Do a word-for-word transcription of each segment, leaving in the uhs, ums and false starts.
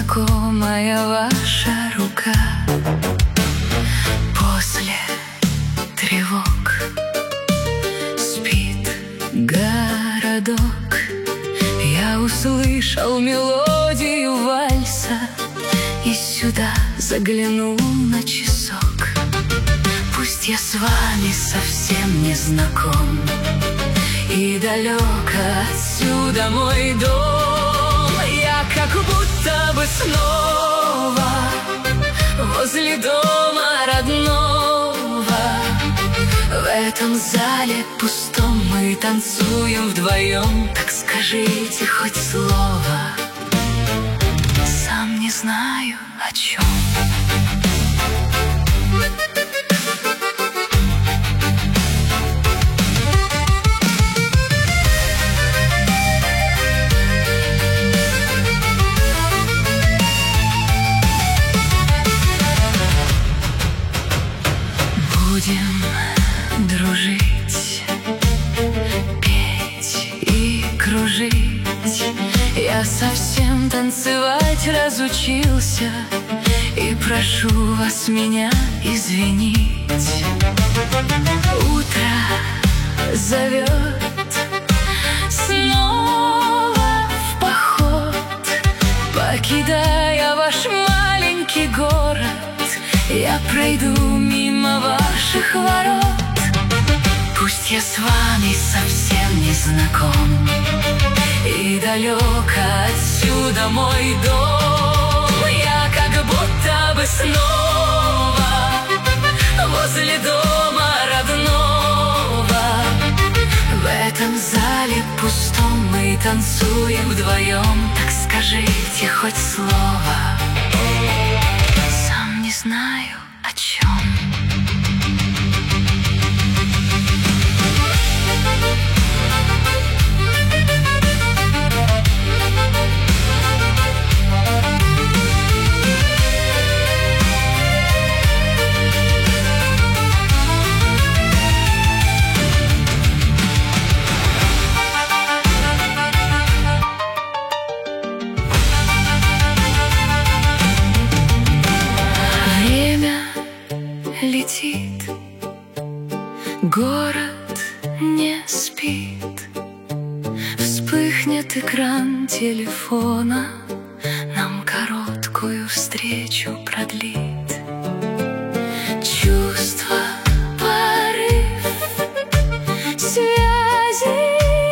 знакомая ваша рука. После тревог спит городок. Я услышал мелодию вальса и сюда заглянул на часок. Пусть я с вами совсем не знаком, и далеко отсюда мой дом, я как будто бы снова возле дома родного. В этом зале пустом мы танцуем вдвоем. Так скажите хоть слово, сам не знаю о чем. Будем дружить, петь и кружить. Я совсем танцевать разучился, и прошу вас меня извинить. Утро зовет снова в поход, покидая ваш маленький город. Я пройду мимо ваших ворот. Пусть я с вами совсем не знаком, и далеко отсюда мой дом, я как будто бы снова возле дома родного. В этом зале пустом мы танцуем вдвоем. Так скажите хоть слово, сам не знаю о чем. Летит, город не спит. Вспыхнет экран телефона, нам короткую встречу продлит. Чувство, порыв, связи,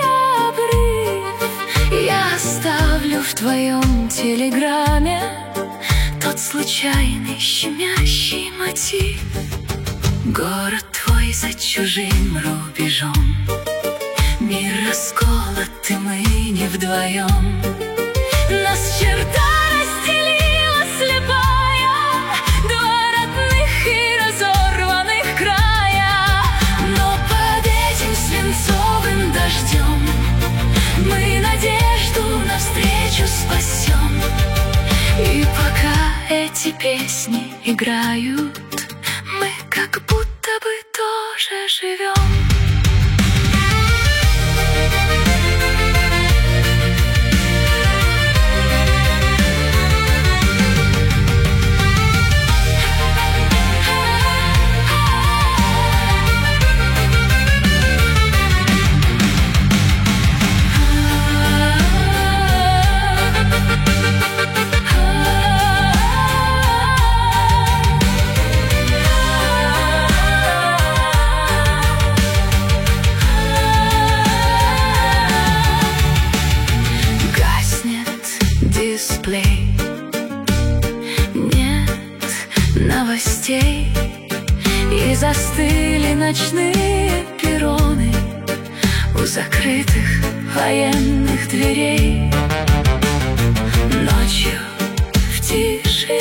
обрыв. Я оставлю в твоем телеграме тот случайный щемящий мотив. Город твой за чужим рубежом, мир расколот, и мы не вдвоем. Нас черта разделила слепая, два родных и разорванных края. Но под этим свинцовым дождем мы надежду навстречу спасем. И пока эти песни играют, мы как будто бы тоже живем. Дисплей, нет новостей, и застыли ночные перроны у закрытых военных дверей. Ночью в тиши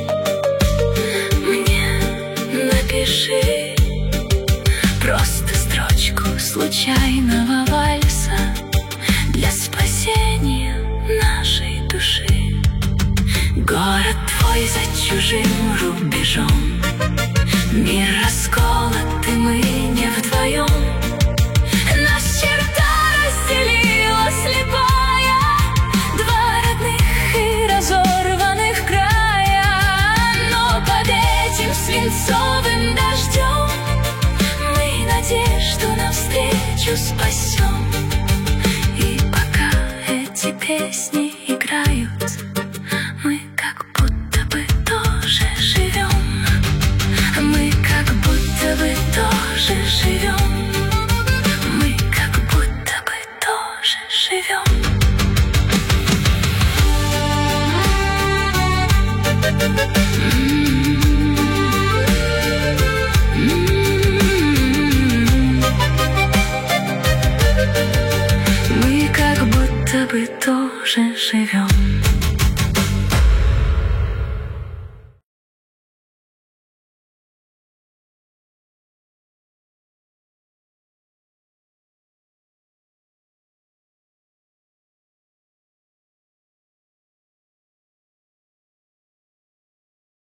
мне напиши просто строчку случайного вальса для спасения нашей души. Город твой за чужим рубежом, мир расколот, и мы не вдвоем. Нас черта разделила слепая, два родных и разорванных дождем мы надежду навстречу спасем. И пока эти песни